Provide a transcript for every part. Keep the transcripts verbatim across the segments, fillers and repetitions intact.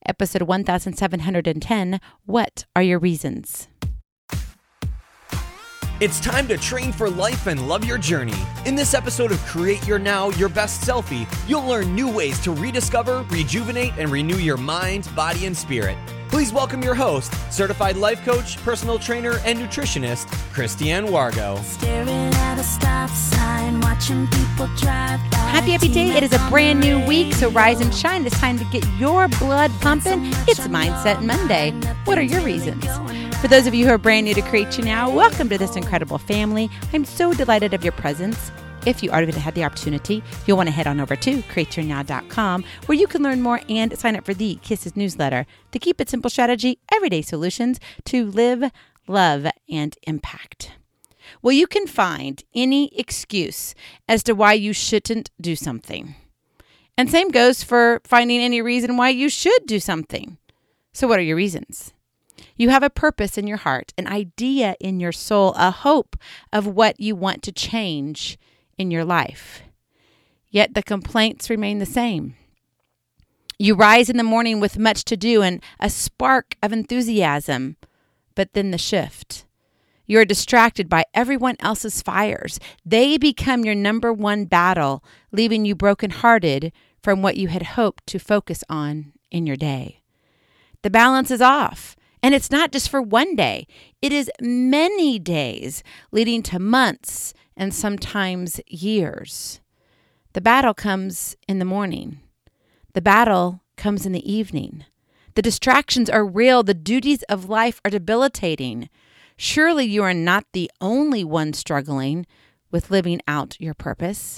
episode one thousand seven hundred ten, What Are Your Reasons? It's time to train for life and love your journey. In this episode of Create Your Now, Your Best Selfie, you'll learn new ways to rediscover, rejuvenate, and renew your mind, body, and spirit. Please welcome your host, certified life coach, personal trainer, and nutritionist, Christiane Wargo. Staring at a stop sign, watching people drive by. Happy, happy day. It is a brand new week, so rise and shine. It's time to get your blood pumping. It's Mindset Monday. What are your reasons? For those of you who are brand new to Create You Now, welcome to this incredible family. I'm so delighted of your presence. If you already had the opportunity, you'll want to head on over to create your now dot com, where you can learn more and sign up for the Kisses newsletter, the Keep It Simple strategy, everyday solutions to live, love, and impact. Well, you can find any excuse as to why you shouldn't do something. And same goes for finding any reason why you should do something. So what are your reasons? You have a purpose in your heart, an idea in your soul, a hope of what you want to change in your life. Yet the complaints remain the same. You rise in the morning with much to do and a spark of enthusiasm, but then the shift. You're distracted by everyone else's fires. They become your number one battle, leaving you brokenhearted from what you had hoped to focus on in your day. The balance is off. And it's not just for one day. It is many days, leading to months and sometimes years. The battle comes in the morning. The battle comes in the evening. The distractions are real. The duties of life are debilitating. Surely you are not the only one struggling with living out your purpose.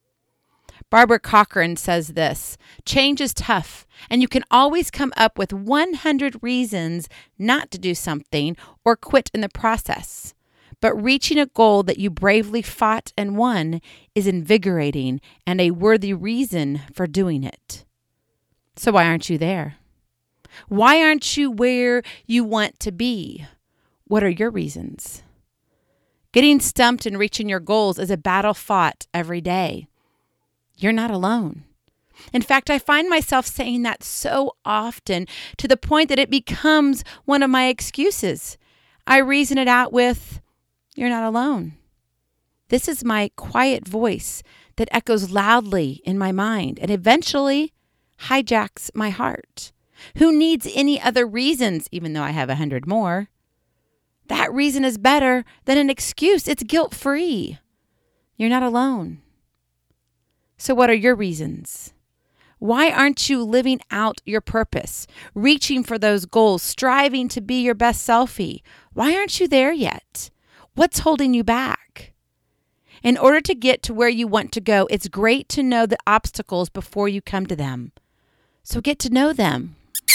Barbara Corcoran says this: change is tough, and you can always come up with one hundred reasons not to do something or quit in the process. But reaching a goal that you bravely fought and won is invigorating and a worthy reason for doing it. So why aren't you there? Why aren't you where you want to be? What are your reasons? Getting stumped and reaching your goals is a battle fought every day. You're not alone. In fact, I find myself saying that so often to the point that it becomes one of my excuses. I reason it out with, you're not alone. This is my quiet voice that echoes loudly in my mind and eventually hijacks my heart. Who needs any other reasons, even though I have a hundred more? That reason is better than an excuse. It's guilt-free. You're not alone. So what are your reasons? Why aren't you living out your purpose, reaching for those goals, striving to be your best selfie? Why aren't you there yet? What's holding you back? In order to get to where you want to go, it's great to know the obstacles before you come to them. So get to know them.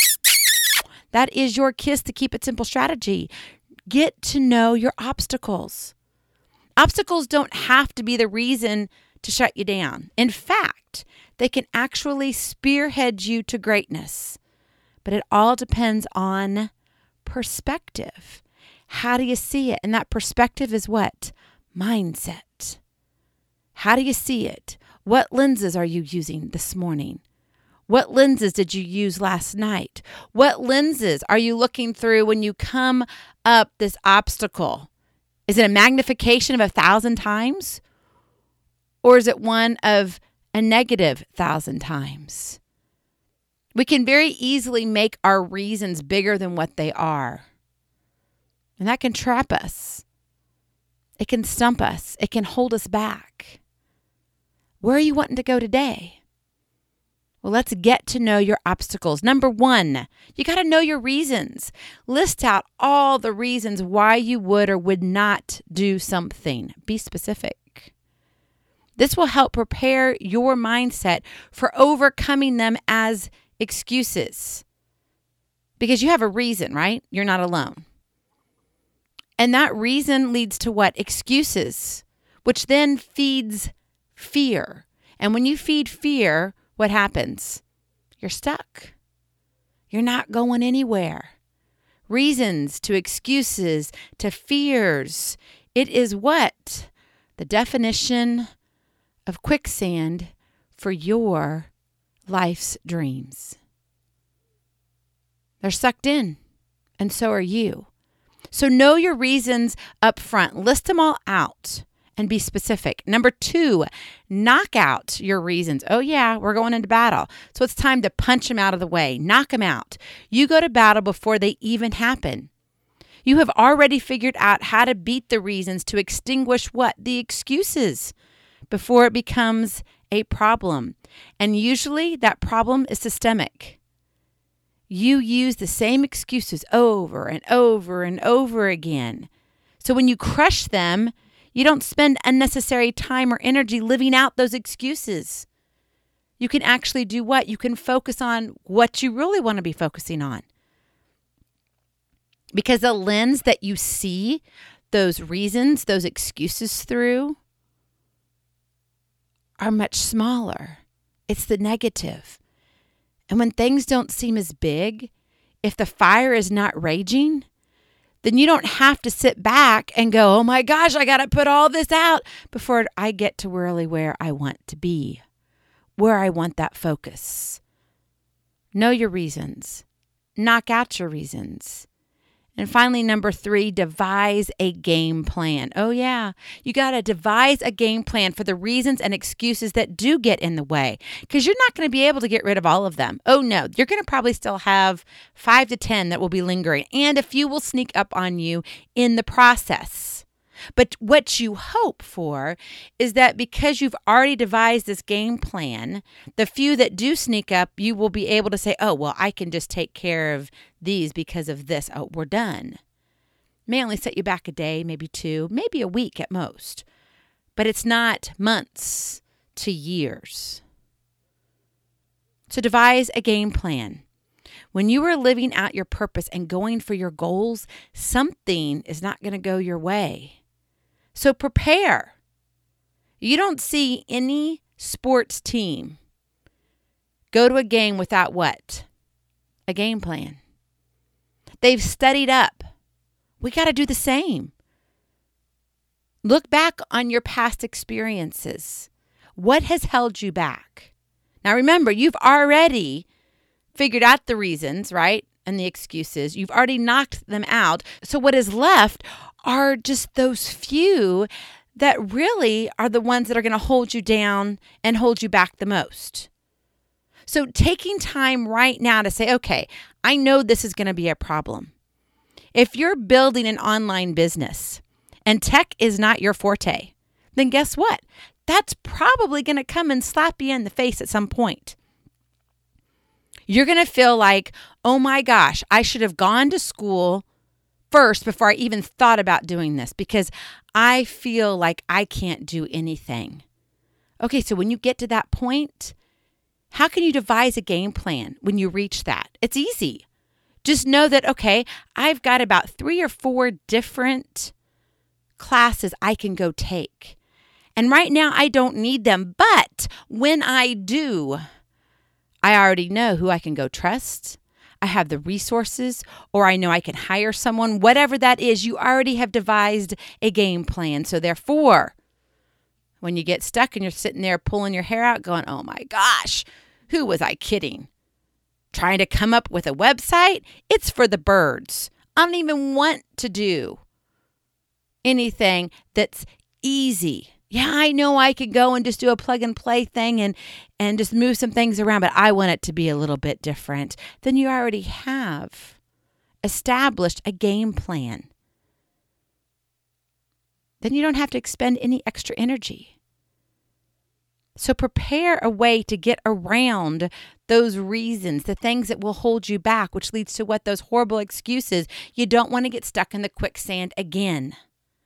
That is your Kiss to Keep It Simple strategy. Get to know your obstacles. Obstacles don't have to be the reason to shut you down. In fact, they can actually spearhead you to greatness. But it all depends on perspective. How do you see it? And that perspective is what? Mindset. How do you see it? What lenses are you using this morning? What lenses did you use last night? What lenses are you looking through when you come up this obstacle? Is it a magnification of a thousand times? Or is it one of a negative thousand times? We can very easily make our reasons bigger than what they are. And that can trap us. It can stump us. It can hold us back. Where are you wanting to go today? Well, let's get to know your obstacles. Number one, you got to know your reasons. List out all the reasons why you would or would not do something. Be specific. This will help prepare your mindset for overcoming them as excuses. Because you have a reason, right? You're not alone. And that reason leads to what? Excuses, which then feeds fear. And when you feed fear, what happens? You're stuck. You're not going anywhere. Reasons to excuses to fears. It is what? The definition of quicksand for your life's dreams. They're sucked in, and so are you. So know your reasons up front. List them all out and be specific. Number two, knock out your reasons. Oh yeah, we're going into battle. So it's time to punch them out of the way. Knock them out. You go to battle before they even happen. You have already figured out how to beat the reasons to extinguish what? The excuses before it becomes a problem. And usually that problem is systemic. You use the same excuses over and over and over again. So when you crush them, you don't spend unnecessary time or energy living out those excuses. You can actually do what? You can focus on what you really want to be focusing on. Because the lens that you see those reasons, those excuses through are much smaller. It's the negative. And when things don't seem as big, if the fire is not raging, then you don't have to sit back and go, oh my gosh, I got to put all this out before I get to really where I want to be, where I want that focus. Know your reasons. Knock out your reasons. And finally, number three, devise a game plan. Oh yeah, you got to devise a game plan for the reasons and excuses that do get in the way, because you're not going to be able to get rid of all of them. Oh no, you're going to probably still have five to ten that will be lingering, and a few will sneak up on you in the process. But what you hope for is that because you've already devised this game plan, the few that do sneak up, you will be able to say, oh, well, I can just take care of these because of this. Oh, we're done. May only set you back a day, maybe two, maybe a week at most. But it's not months to years. So devise a game plan. When you are living out your purpose and going for your goals, something is not going to go your way. So prepare. You don't see any sports team go to a game without what? A game plan. They've studied up. We got to do the same. Look back on your past experiences. What has held you back? Now remember, you've already figured out the reasons, right? And the excuses. You've already knocked them out. So what is left are just those few that really are the ones that are going to hold you down and hold you back the most. So taking time right now to say, okay, I know this is going to be a problem. If you're building an online business and tech is not your forte, then guess what? That's probably going to come and slap you in the face at some point. You're going to feel like, oh my gosh, I should have gone to school first before I even thought about doing this because I feel like I can't do anything. Okay, so when you get to that point, how can you devise a game plan when you reach that? It's easy. Just know that, okay, I've got about three or four different classes I can go take. And right now I don't need them, but when I do, I already know who I can go trust. I have the resources, or I know I can hire someone. Whatever that is, you already have devised a game plan. So therefore, when you get stuck and you're sitting there pulling your hair out going, oh my gosh, who was I kidding? Trying to come up with a website? It's for the birds. I don't even want to do anything that's easy. Yeah, I know I could go and just do a plug and play thing and, and just move some things around, but I want it to be a little bit different. Then you already have established a game plan. Then you don't have to expend any extra energy. So prepare a way to get around those reasons, the things that will hold you back, which leads to what? Those horrible excuses. You don't want to get stuck in the quicksand again.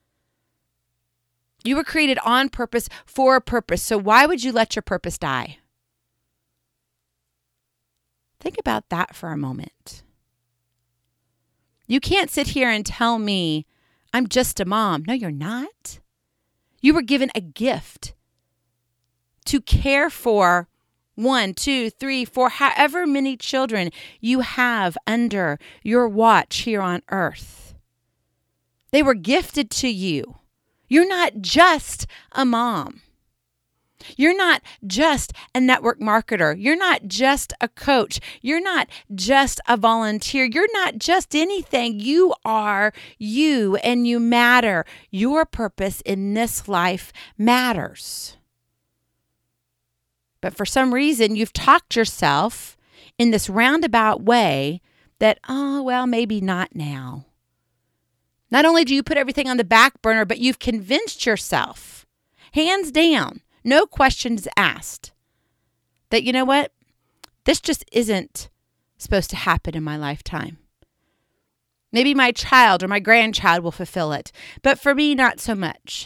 You were created on purpose for a purpose. So why would you let your purpose die? Think about that for a moment. You can't sit here and tell me I'm just a mom. No, you're not. You were given a gift to care for one, two, three, four, however many children you have under your watch here on earth. They were gifted to you. You're not just a mom. You're not just a network marketer. You're not just a coach. You're not just a volunteer. You're not just anything. You are you, and you matter. Your purpose in this life matters. But for some reason, you've talked yourself in this roundabout way that, oh, well, maybe not now. Not only do you put everything on the back burner, but you've convinced yourself, hands down, no questions asked, that, you know what, this just isn't supposed to happen in my lifetime. Maybe my child or my grandchild will fulfill it, but for me, not so much.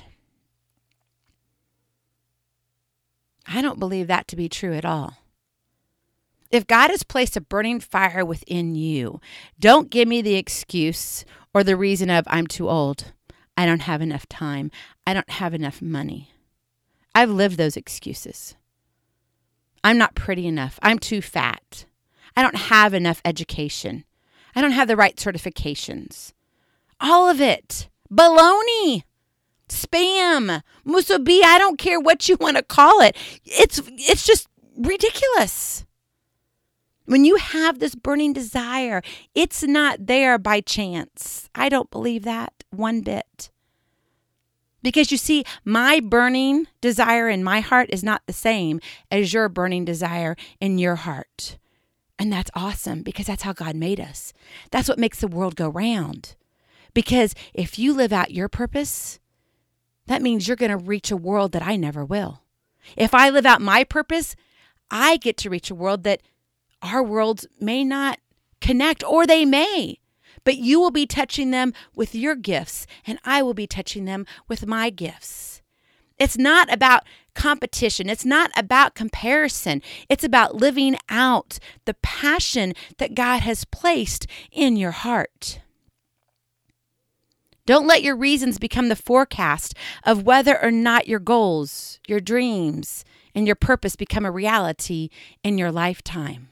I don't believe that to be true at all. If God has placed a burning fire within you, don't give me the excuse or the reason of, I'm too old, I don't have enough time, I don't have enough money. I've lived those excuses. I'm not pretty enough, I'm too fat, I don't have enough education, I don't have the right certifications. All of it. Baloney. Spam. Musubi. I don't care what you want to call it. It's it's just ridiculous. When you have this burning desire, it's not there by chance. I don't believe that one bit. Because you see, my burning desire in my heart is not the same as your burning desire in your heart. And that's awesome because that's how God made us. That's what makes the world go round. Because if you live out your purpose, that means you're going to reach a world that I never will. If I live out my purpose, I get to reach a world that our worlds may not connect, or they may. But you will be touching them with your gifts, and I will be touching them with my gifts. It's not about competition. It's not about comparison. It's about living out the passion that God has placed in your heart. Don't let your reasons become the forecast of whether or not your goals, your dreams, and your purpose become a reality in your lifetime.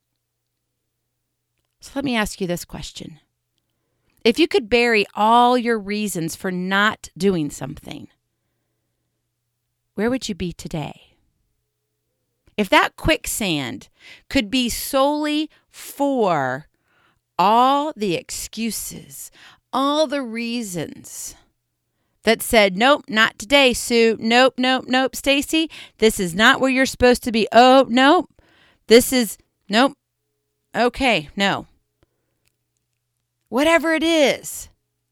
So let me ask you this question. If you could bury all your reasons for not doing something, where would you be today? If that quicksand could be solely for all the excuses, all the reasons that said, nope, not today, Sue. Nope, nope, nope, Stacy. This is not where you're supposed to be. Oh, nope. This is, nope. Okay, no. Whatever it is.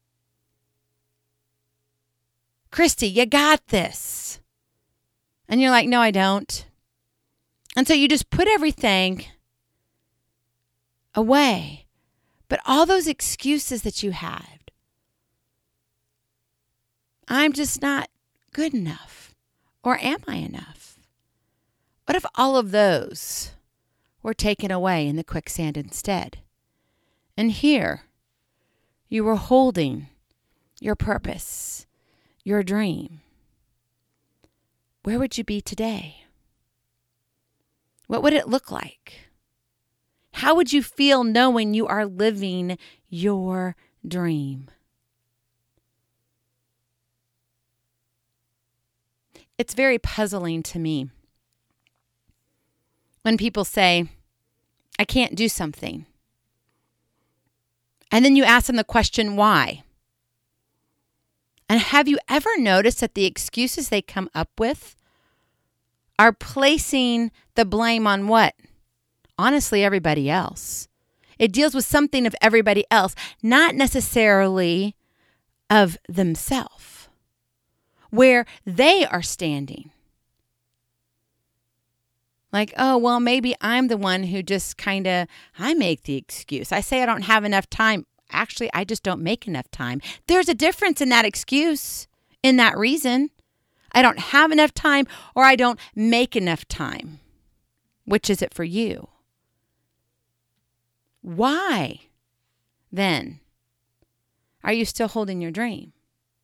Christy, you got this. And you're like, no, I don't. And so you just put everything away. But all those excuses that you had, I'm just not good enough. Or am I enough? What if all of those were taken away in the quicksand instead? And here, you were holding your purpose, your dream. Where would you be today? What would it look like? How would you feel knowing you are living your dream? It's very puzzling to me when people say, I can't do something. And then you ask them the question, why? And have you ever noticed that the excuses they come up with are placing the blame on what? Honestly, everybody else. It deals with something of everybody else, not necessarily of themselves, where they are standing. Like, oh, well, maybe I'm the one who just kind of, I make the excuse. I say I don't have enough time. Actually, I just don't make enough time. There's a difference in that excuse, in that reason. I don't have enough time or I don't make enough time. Which is it for you? Why, then, are you still holding your dream?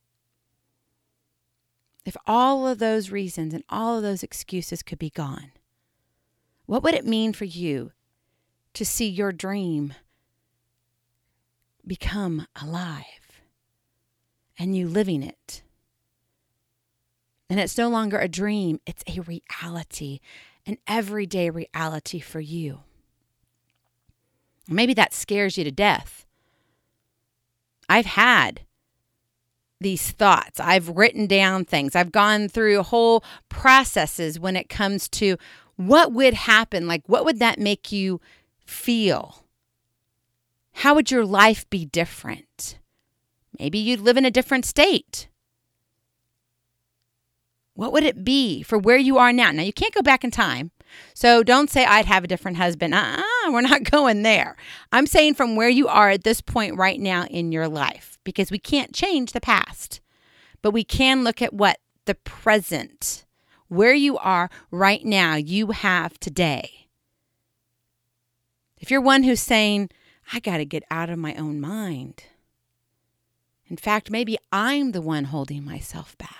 If all of those reasons and all of those excuses could be gone, what would it mean for you to see your dream become alive and you living it? And it's no longer a dream. It's a reality, an everyday reality for you. Maybe that scares you to death. I've had these thoughts. I've written down things. I've gone through whole processes when it comes to what would happen. Like, what would that make you feel? How would your life be different? Maybe you'd live in a different state. What would it be for where you are now? Now, you can't go back in time. So don't say I'd have a different husband. Uh-uh, we're not going there. I'm saying from where you are at this point right now in your life, because we can't change the past, but we can look at what the present, where you are right now, you have today. If you're one who's saying, I got to get out of my own mind. In fact, maybe I'm the one holding myself back.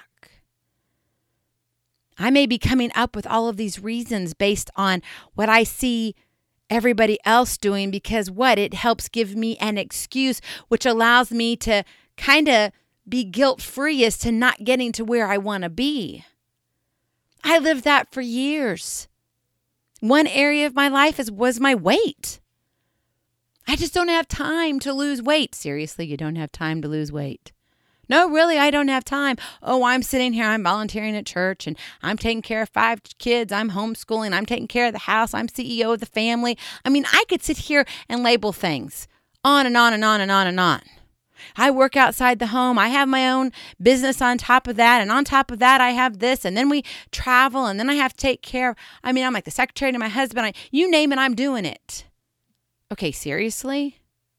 I may be coming up with all of these reasons based on what I see everybody else doing because what? It helps give me an excuse, which allows me to kind of be guilt-free as to not getting to where I want to be. I lived that for years. One area of my life is, was my weight. I just don't have time to lose weight. Seriously, you don't have time to lose weight. No, really, I don't have time. Oh, I'm sitting here, I'm volunteering at church, and I'm taking care of five kids. I'm homeschooling. I'm taking care of the house. I'm C E O of the family. I mean, I could sit here and label things on and on and on and on and on. I work outside the home. I have my own business on top of that. And on top of that, I have this. And then we travel, and then I have to take care of, I mean, I'm like the secretary to my husband. I, you name it, I'm doing it. Okay, seriously?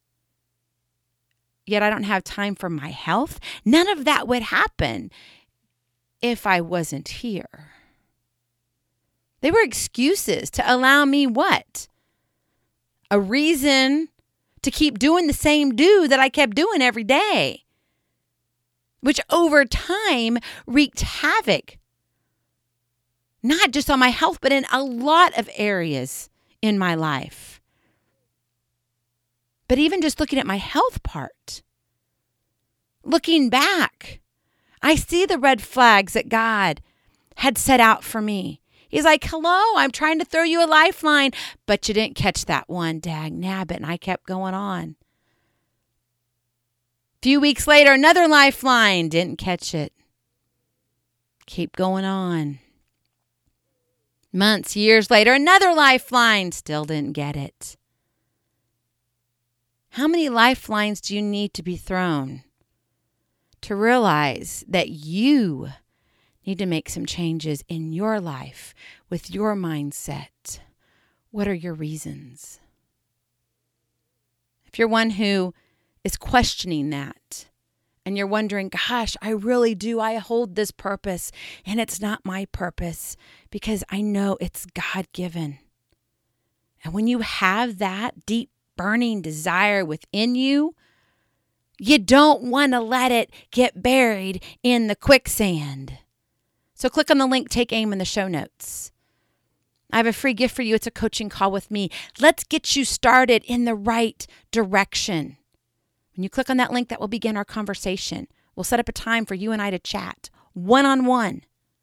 Yet I don't have time for my health. None of that would happen if I wasn't here. They were excuses to allow me what? A reason to keep doing the same do that I kept doing every day, which over time wreaked havoc, not just on my health, but in a lot of areas in my life. But even just looking at my health part, looking back, I see the red flags that God had set out for me. He's like, hello, I'm trying to throw you a lifeline, but you didn't catch that one, dag nabbit, and I kept going on. A few weeks later, another lifeline, didn't catch it. Keep going on. Months, years later, another lifeline, still didn't get it. How many lifelines do you need to be thrown to realize that you need to make some changes in your life with your mindset? What are your reasons? If you're one who is questioning that and you're wondering, gosh, I really do, I hold this purpose and it's not my purpose because I know it's God-given. And when you have that deep burning desire within you, you don't want to let it get buried in the quicksand. So click on the link, Take Aim, in the show notes. I have a free gift for you. It's a coaching call with me. Let's get you started in the right direction. When you click on that link, that will begin our conversation. We'll set up a time for you and I to chat one-on-one.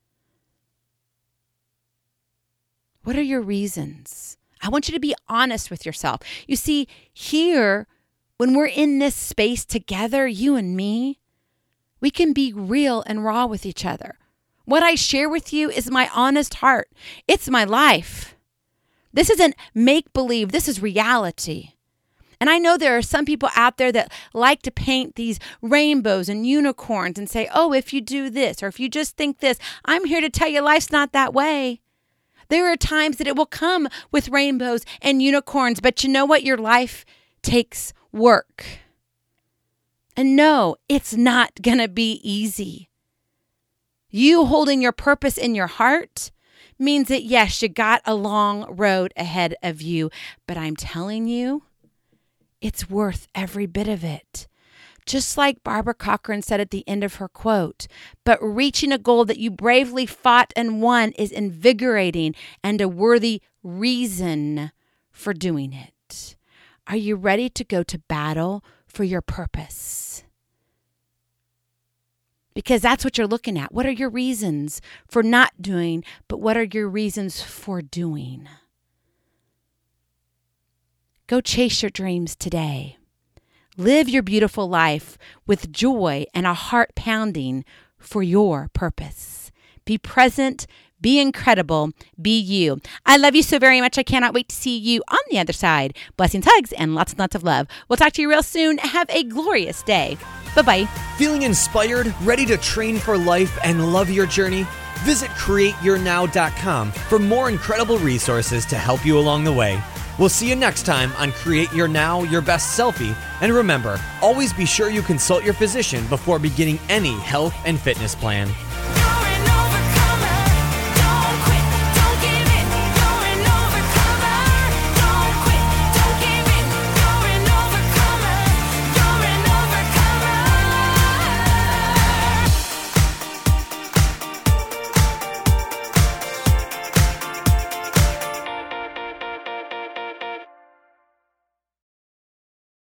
What are your reasons? I want you to be honest with yourself. You see, here, when we're in this space together, you and me, we can be real and raw with each other. What I share with you is my honest heart. It's my life. This isn't make-believe. This is reality. And I know there are some people out there that like to paint these rainbows and unicorns and say, oh, if you do this or if you just think this, I'm here to tell you life's not that way. There are times that it will come with rainbows and unicorns, but you know what? Your life takes work. And no, it's not going to be easy. You holding your purpose in your heart means that, yes, you got a long road ahead of you, but I'm telling you, it's worth every bit of it. Just like Barbara Corcoran said at the end of her quote, but reaching a goal that you bravely fought and won is invigorating and a worthy reason for doing it. Are you ready to go to battle for your purpose? because that's what you're looking at. What are your reasons for not doing, but what are your reasons for doing? Go chase your dreams today. Live your beautiful life with joy and a heart pounding for your purpose. Be present, be incredible, be you. I love you so very much. I cannot wait to see you on the other side. Blessings, hugs, and lots and lots of love. We'll talk to you real soon. Have a glorious day. Bye-bye. Feeling inspired, ready to train for life and love your journey? Visit create your now dot com for more incredible resources to help you along the way. We'll see you next time on Create Your Now, Your Best Selfie. And remember, always be sure you consult your physician before beginning any health and fitness plan.